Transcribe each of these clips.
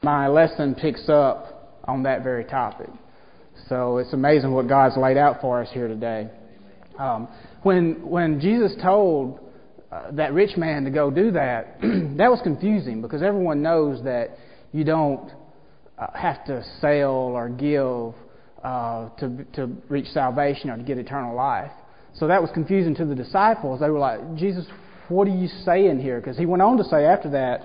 my lesson picks up on that very topic. So it's amazing what God's laid out for us here today. When Jesus told that rich man to go do that, that was confusing because everyone knows that you don't have to sell or give to reach salvation or to get eternal life. So that was confusing to the disciples. They were like, Jesus, what are you saying here? Because he went on to say after that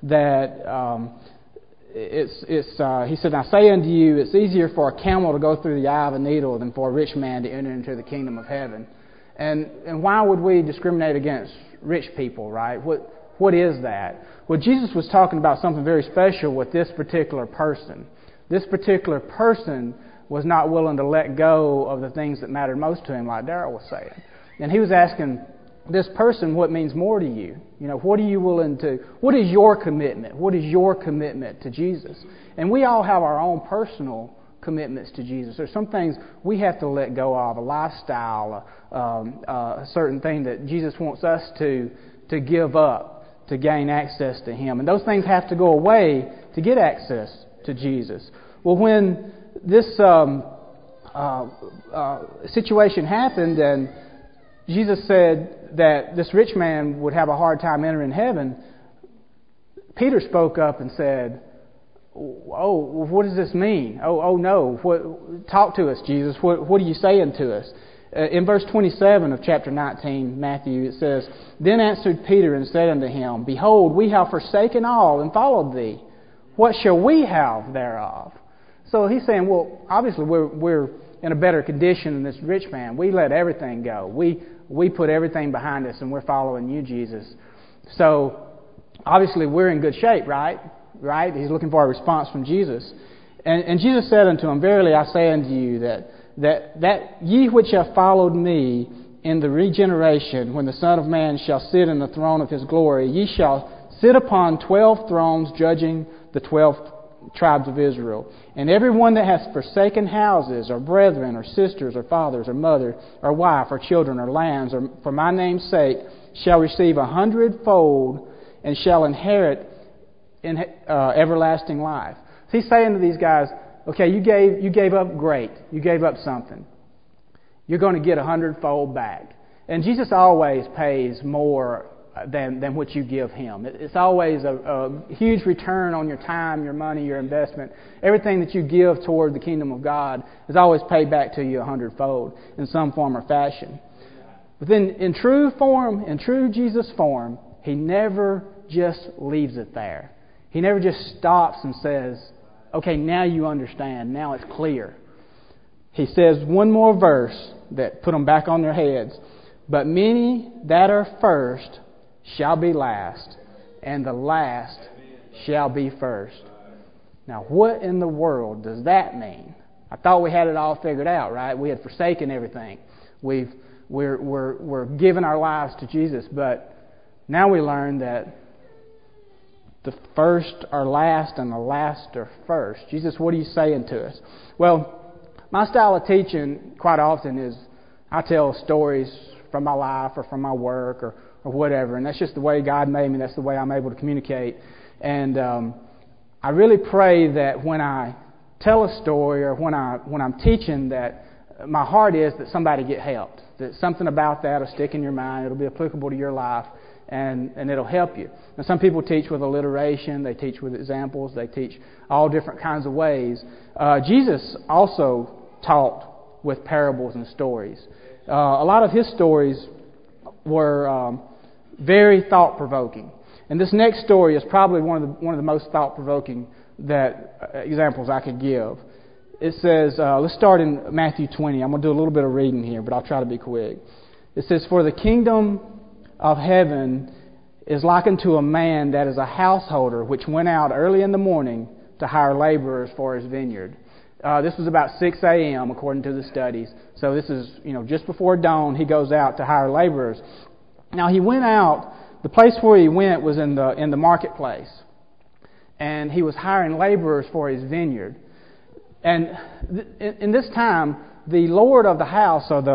he said, I say unto you, it's easier for a camel to go through the eye of a needle than for a rich man to enter into the kingdom of heaven. And why would we discriminate against rich people, right? What is that? Well, Jesus was talking about something very special with this particular person. This particular person was not willing to let go of the things that mattered most to him, like Darrell was saying. And he was asking this person what means more to you. You know, what are you willing to, what is your commitment? What is your commitment to Jesus? And we all have our own personal commitments to Jesus. There's some things we have to let go of, a lifestyle, a certain thing that Jesus wants us to give up to gain access to Him. And those things have to go away to get access to Jesus. Well, when this situation happened and Jesus said that this rich man would have a hard time entering heaven, Peter spoke up and said, oh, what does this mean? Oh no. Talk to us, Jesus. What are you saying to us? In verse 27 of chapter 19, Matthew, it says, Then answered Peter and said unto him, Behold, we have forsaken all and followed thee. What shall we have thereof? So he's saying, well, obviously we're in a better condition than this rich man. We let everything go. We put everything behind us and we're following you, Jesus. So obviously we're in good shape, right? Right? He's looking for a response from Jesus. And Jesus said unto him, Verily I say unto you that ye which have followed me in the regeneration, when the Son of Man shall sit in the throne of His glory, ye shall sit upon 12 thrones, judging the 12 tribes of Israel. And every one that has forsaken houses, or brethren, or sisters, or fathers, or mother, or wife, or children, or lands, or for my name's sake, shall receive 100-fold, and shall inherit in everlasting life. So he's saying to these guys, okay, you gave up great. You gave up something. You're going to get 100-fold back. And Jesus always pays more than what you give Him. It's always a huge return on your time, your money, your investment. Everything that you give toward the kingdom of God is always paid back to you 100-fold in some form or fashion. But then in true Jesus form, He never just leaves it there. He never just stops and says, okay, now you understand. Now it's clear. He says one more verse that put them back on their heads. But many that are first shall be last, and the last shall be first. Now, what in the world does that mean? I thought we had it all figured out, right? We had forsaken everything. We're giving our lives to Jesus, but now we learn that the first are last and the last are first. Jesus, what are you saying to us? Well, my style of teaching quite often is I tell stories from my life or from my work or whatever, and that's just the way God made me. That's the way I'm able to communicate. And I really pray that when I tell a story or when I'm teaching, that my heart is that somebody get helped, that something about that will stick in your mind. It'll be applicable to your life, and it'll help you. Now, some people teach with alliteration, they teach with examples, they teach all different kinds of ways. Jesus also taught with parables and stories. A lot of His stories were very thought-provoking. And this next story is probably one of the most thought-provoking examples I could give. It says, let's start in Matthew 20. I'm going to do a little bit of reading here, but I'll try to be quick. It says, For the kingdom of heaven is likened to a man that is a householder, which went out early in the morning to hire laborers for his vineyard. This was about 6 a.m. according to the studies. So this is, just before dawn, he goes out to hire laborers. Now he went out. The place where he went was in the marketplace, and he was hiring laborers for his vineyard. And in this time, the lord of the house, or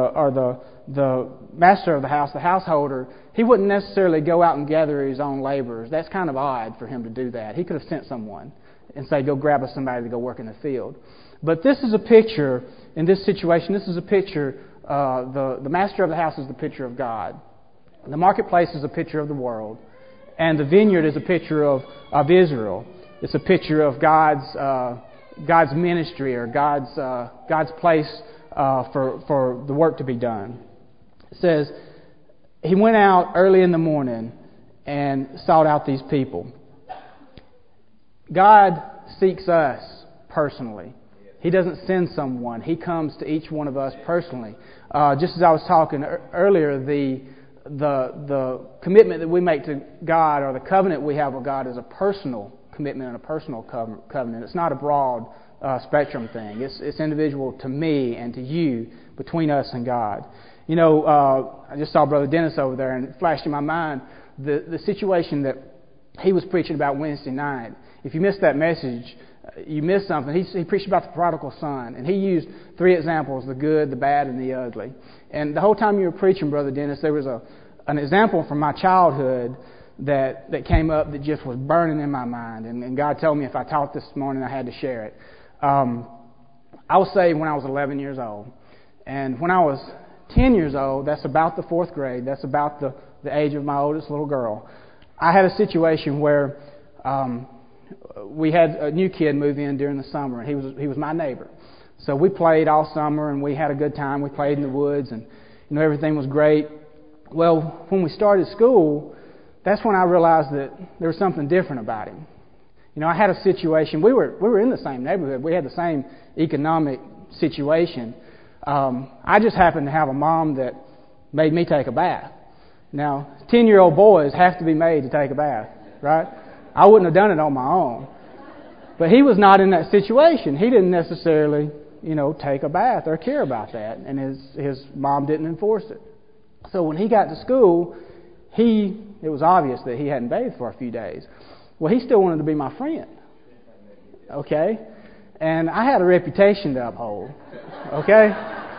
the master of the house, the householder, he wouldn't necessarily go out and gather his own laborers. That's kind of odd for him to do that. He could have sent someone. and say, go grab us somebody to go work in the field. But this is a picture, in this situation, this is a picture, the master of the house is the picture of God. The marketplace is a picture of the world. And the vineyard is a picture of Israel. It's a picture of God's ministry, or God's place for the work to be done. It says, he went out early in the morning and sought out these people. God seeks us personally. He doesn't send someone. He comes to each one of us personally. Just as I was talking earlier, the commitment that we make to God, or the covenant we have with God, is a personal commitment and a personal covenant. It's not a broad spectrum thing. It's individual to me and to you, between us and God. You know, I just saw Brother Dennis over there, and it flashed in my mind the situation that he was preaching about Wednesday night. If you missed that message, you missed something. He preached about the prodigal son, and he used 3 examples: the good, the bad, and the ugly. And the whole time you were preaching, Brother Dennis, there was an example from my childhood that came up that just was burning in my mind. And God told me if I taught this morning, I had to share it. I was saved when I was 11 years old. And when I was 10 years old, that's about the 4th grade, that's about the age of my oldest little girl, I had a situation where we had a new kid move in during the summer, and he was my neighbor. So we played all summer, and we had a good time. We played in the woods, and everything was great. Well, when we started school, that's when I realized that there was something different about him. I had a situation. We were in the same neighborhood. We had the same economic situation. I just happened to have a mom that made me take a bath. Now, 10-year-old boys have to be made to take a bath, right? I wouldn't have done it on my own. But he was not in that situation. He didn't necessarily, take a bath or care about that. And his mom didn't enforce it. So when he got to school, it was obvious that he hadn't bathed for a few days. Well, he still wanted to be my friend. Okay? And I had a reputation to uphold. Okay?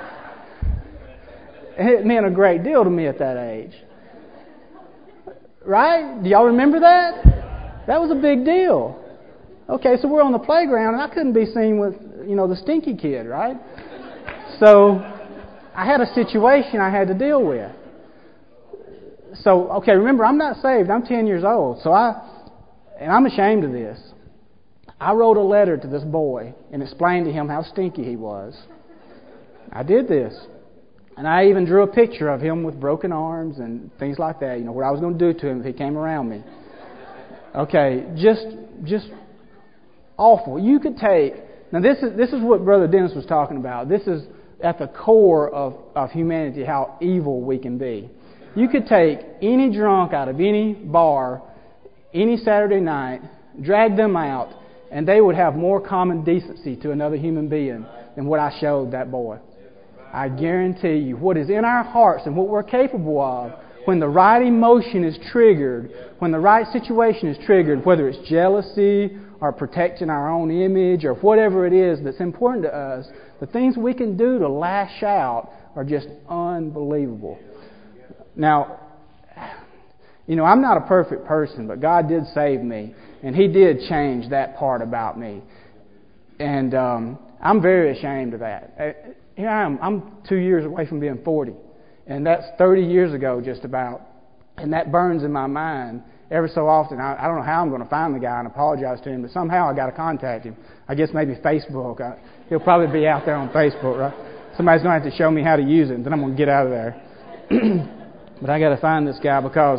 And it meant a great deal to me at that age. Right? Do y'all remember that? That was a big deal. Okay, so we're on the playground, and I couldn't be seen with, the stinky kid, right? So I had a situation I had to deal with. So, okay, remember, I'm not saved. I'm 10 years old. And I'm ashamed of this. I wrote a letter to this boy and explained to him how stinky he was. I did this. And I even drew a picture of him with broken arms and things like that, what I was going to do to him if he came around me. Okay, just awful. You could take... Now, this is what Brother Dennis was talking about. This is at the core of humanity, how evil we can be. You could take any drunk out of any bar, any Saturday night, drag them out, and they would have more common decency to another human being than what I showed that boy. I guarantee you, what is in our hearts and what we're capable of, when the right emotion is triggered, when the right situation is triggered, whether it's jealousy or protecting our own image or whatever it is that's important to us, the things we can do to lash out are just unbelievable. Now, I'm not a perfect person, but God did save me, and He did change that part about me. And I'm very ashamed of that. Here I am. I'm 2 years away from being 40, and that's 30 years ago just about, and that burns in my mind every so often. I don't know how I'm going to find the guy and apologize to him, but somehow I got to contact him. I guess maybe Facebook. He'll probably be out there on Facebook, right? Somebody's going to have to show me how to use it, and then I'm going to get out of there. But I got to find this guy because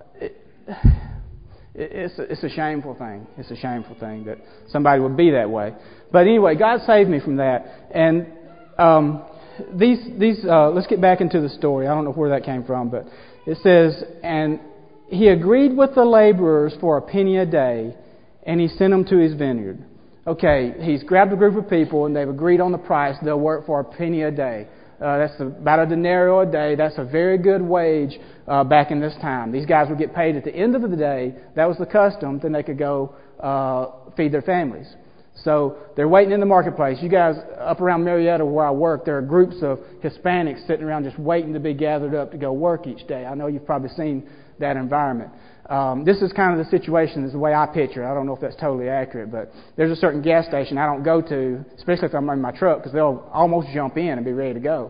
it's a shameful thing. It's a shameful thing that somebody would be that way. But anyway, God saved me from that. And let's get back into the story. I don't know where that came from, but it says, and he agreed with the laborers for a penny a day, and he sent them to his vineyard. Okay, he's grabbed a group of people, and they've agreed on the price. They'll work for a penny a day. That's about a denarius a day. That's a very good wage back in this time. These guys would get paid at the end of the day. That was the custom. Then they could go feed their families. So they're waiting in the marketplace. You guys up around Marietta where I work, there are groups of Hispanics sitting around just waiting to be gathered up to go work each day. I know you've probably seen that environment. This is kind of the situation, is the way I picture it. I don't know if that's totally accurate, but there's a certain gas station I don't go to, especially if I'm in my truck, because they'll almost jump in and be ready to go.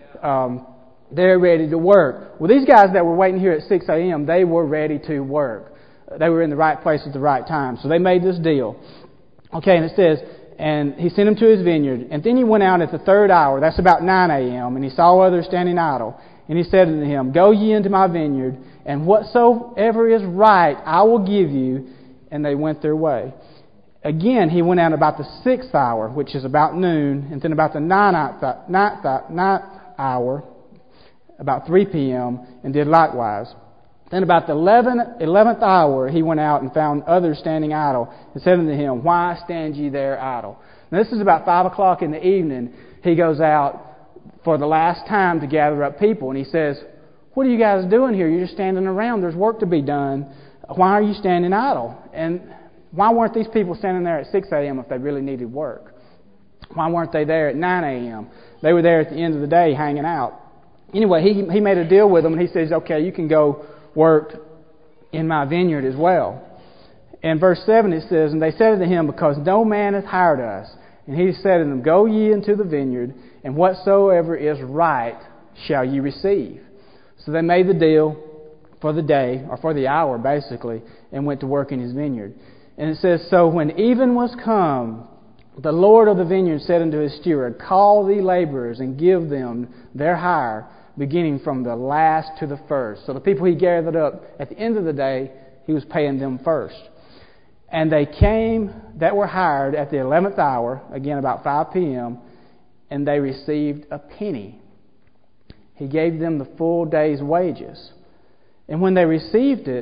They're ready to work. Well, these guys that were waiting here at 6 a.m., they were ready to work. They were in the right place at the right time. So they made this deal. Okay, and it says, and he sent him to his vineyard. And then he went out at the third hour, that's about 9 a.m., and he saw others standing idle. And he said unto him, Go ye into my vineyard, and whatsoever is right I will give you. And they went their way. Again, he went out about the 6th hour, which is about noon, and then about the ninth hour, about 3 p.m., and did likewise. Then about the 11th hour he went out and found others standing idle, and said unto him, Why stand ye there idle? Now this is about 5 o'clock in the evening. He goes out for the last time to gather up people, and he says, What are you guys doing here? You're just standing around. There's work to be done. Why are you standing idle? And why weren't these people standing there at 6 a.m. if they really needed work? Why weren't they there at 9 a.m.? They were there at the end of the day hanging out. Anyway, he made a deal with them, and he says, Okay, you can go work in my vineyard as well. In verse 7 it says, And they said unto him, Because no man hath hired us. And he said unto them, Go ye into the vineyard, and whatsoever is right shall ye receive. So they made the deal for the day, or for the hour basically, and went to work in his vineyard. And it says, So when even was come, the Lord of the vineyard said unto his steward, Call the laborers, and give them their hire, beginning from the last to the first. So the people he gathered up at the end of the day, he was paying them first. And they came that were hired at the 11th hour, again about 5 p.m., and they received a penny. He gave them the full day's wages. And when they received it,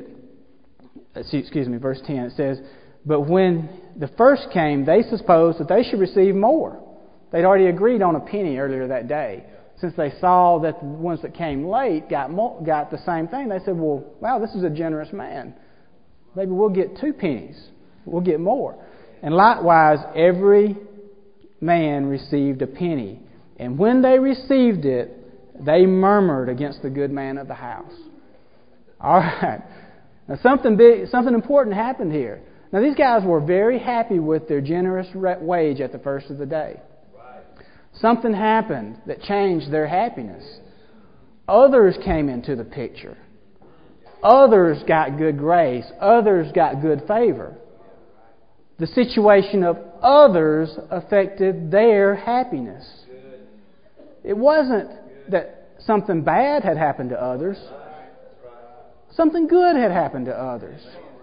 verse 10, it says, But when the first came, they supposed that they should receive more. They'd already agreed on a penny earlier that day. Since they saw that the ones that came late got the same thing, they said, Well, wow, this is a generous man. Maybe we'll get 2 pennies. We'll get more. And likewise, every man received a penny. And when they received it, they murmured against the good man of the house. All right. Now something important happened here. Now these guys were very happy with their generous wage at the first of the day. Something happened that changed their happiness. Others came into the picture. Others got good grace. Others got good favor. The situation of others affected their happiness. It wasn't that something bad had happened to others. Something good had happened to others.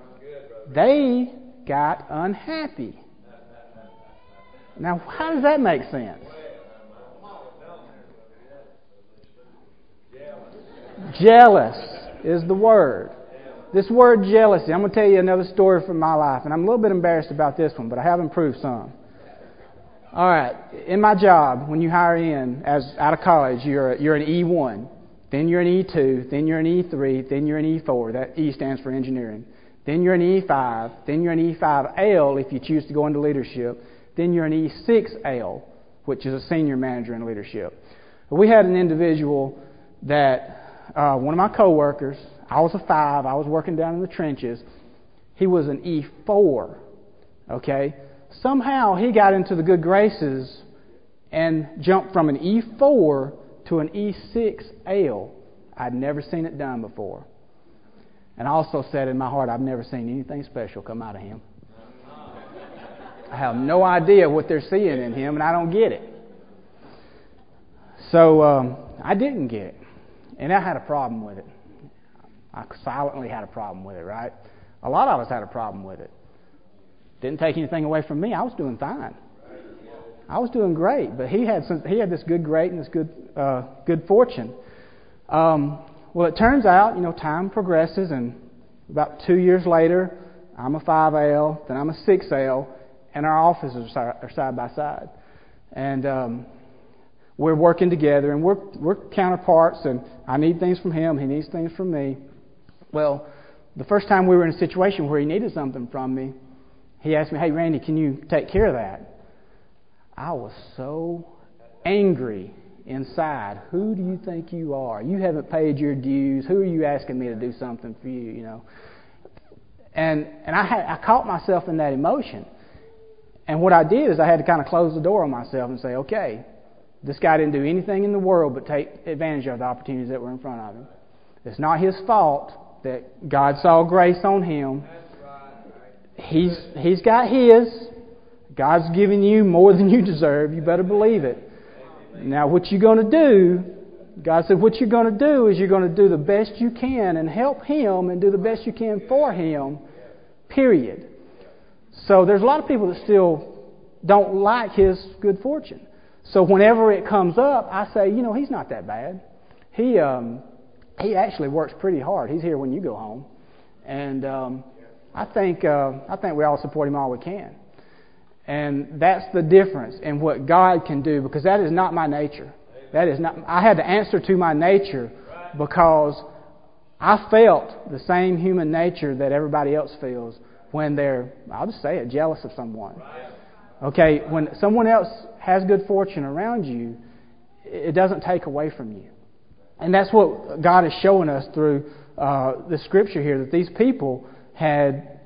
They got unhappy. Now, how does that make sense? Jealous is the word. This word jealousy, I'm going to tell you another story from my life, and I'm a little bit embarrassed about this one, but I have improved some. All right, in my job, when you hire in as out of college, you're an E1, then you're an E2, then you're an E3, then you're an E4. That E stands for engineering. Then you're an E5, then you're an E5L if you choose to go into leadership. Then you're an E6L, which is a senior manager in leadership. We had an individual that one of my coworkers, I was a 5, I was working down in the trenches. He was an E4, okay? Somehow he got into the good graces and jumped from an E4 to an E6L. I'd never seen it done before. And I also said in my heart, I've never seen anything special come out of him. I have no idea what they're seeing in him, and I don't get it. So I didn't get it. And I had a problem with it. I silently had a problem with it, right? A lot of us had a problem with it. Didn't take anything away from me. I was doing fine. I was doing great, but he had this good great and this good fortune. Well, it turns out, time progresses, and about 2 years later, I'm a 5L, then I'm a 6L, and our offices are side by side. And we're working together, and we're counterparts, and I need things from him, he needs things from me. Well, the first time we were in a situation where he needed something from me, he asked me, "Hey, Randy, can you take care of that?" I was so angry inside. Who do you think you are? You haven't paid your dues. Who are you asking me to do something for you, And I caught myself in that emotion. And what I did is I had to kind of close the door on myself and say, okay, this guy didn't do anything in the world but take advantage of the opportunities that were in front of him. It's not his fault that God saw grace on him. He's got his. God's giving you more than you deserve. You better believe it. Now what you're going to do, God said what you're going to do is you're going to do the best you can and help him and do the best you can for him, period. So there's a lot of people that still don't like his good fortune. So whenever it comes up, I say, he's not that bad. He actually works pretty hard. He's here when you go home. And I think we all support him all we can. And that's the difference in what God can do, because that is not my nature. That is not. I had to answer to my nature because I felt the same human nature that everybody else feels when they're, I'll just say it, jealous of someone. Okay, when someone else has good fortune around you, it doesn't take away from you. And that's what God is showing us through the scripture here, that these people had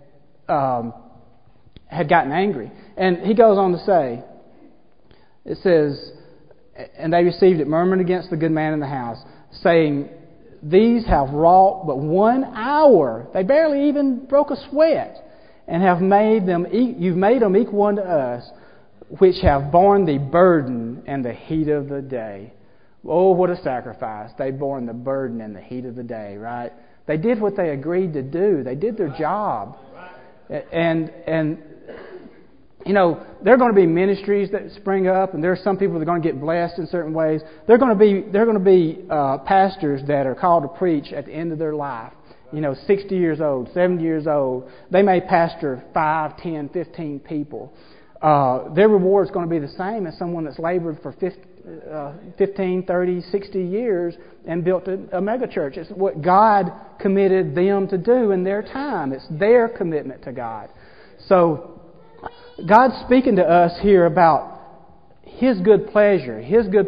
gotten angry. And he goes on to say, it says, and they received it, murmuring against the good man in the house, saying, these have wrought but 1 hour. They barely even broke a sweat, and have made them. You've made them equal unto us, which have borne the burden and the heat of the day. Oh, what a sacrifice! They borne the burden and the heat of the day. Right? They did what they agreed to do. They did their job, and there are going to be ministries that spring up, and there are some people that are going to get blessed in certain ways. There are going to be pastors that are called to preach at the end of their life. 60 years old, 70 years old. They may pastor 5, 10, 15 people. Their reward is going to be the same as someone that's labored for 15, 30, 60 years and built a mega church. It's what God committed them to do in their time. It's their commitment to God. So God's speaking to us here about His good pleasure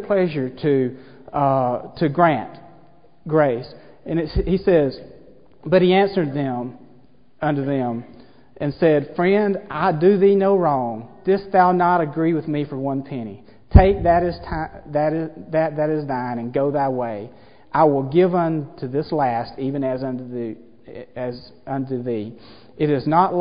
to grant grace. And He says, but He answered unto them and said, friend, I do thee no wrong. Didst thou not agree with me for 1 penny? Take that is thine, and go thy way. I will give unto this last, even as unto thee. Is it not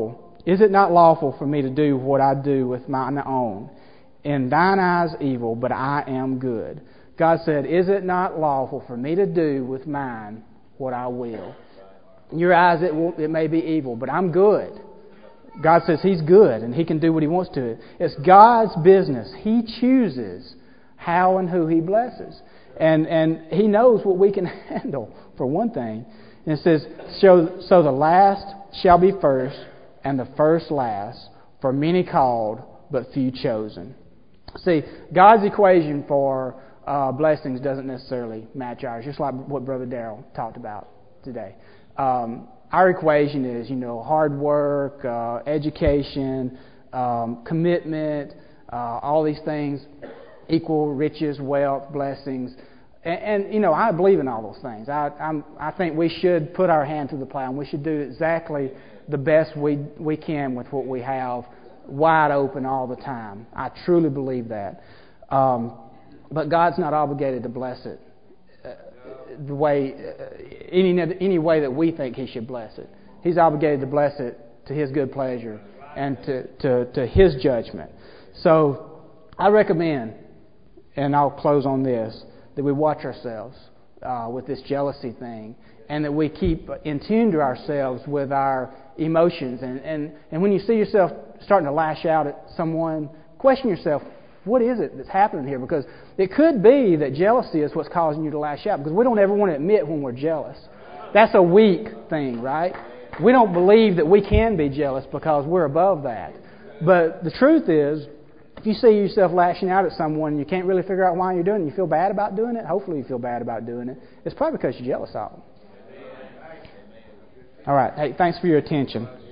lawful for me to do what I do with mine own? In thine eyes evil, but I am good. God said, is it not lawful for me to do with mine what I will? In your eyes it may be evil, but I'm good. God says He's good and He can do what He wants to. It's God's business. He chooses how and who He blesses. And He knows what we can handle, for one thing. And it says, so the last shall be first, and the first last, for many called, but few chosen. See, God's equation for blessings doesn't necessarily match ours, just like what Brother Darrell talked about today. Our equation is, hard work, education, commitment, all these things equal riches, wealth, blessings. And I believe in all those things. I think we should put our hand to the plow, and we should do exactly the best we can with what we have, wide open all the time. I truly believe that. But God's not obligated to bless it the way any way that we think He should bless it. He's obligated to bless it to His good pleasure and to His judgment. So I recommend, and I'll close on this, that we watch ourselves with this jealousy thing, and that we keep in tune to ourselves with our emotions. And when you see yourself starting to lash out at someone, question yourself, what is it that's happening here? Because it could be that jealousy is what's causing you to lash out, because we don't ever want to admit when we're jealous. That's a weak thing, right? We don't believe that we can be jealous because we're above that. But the truth is, if you see yourself lashing out at someone and you can't really figure out why you're doing it, you feel bad about doing it, hopefully you feel bad about doing it, it's probably because you're jealous of them. All right. Hey, thanks for your attention.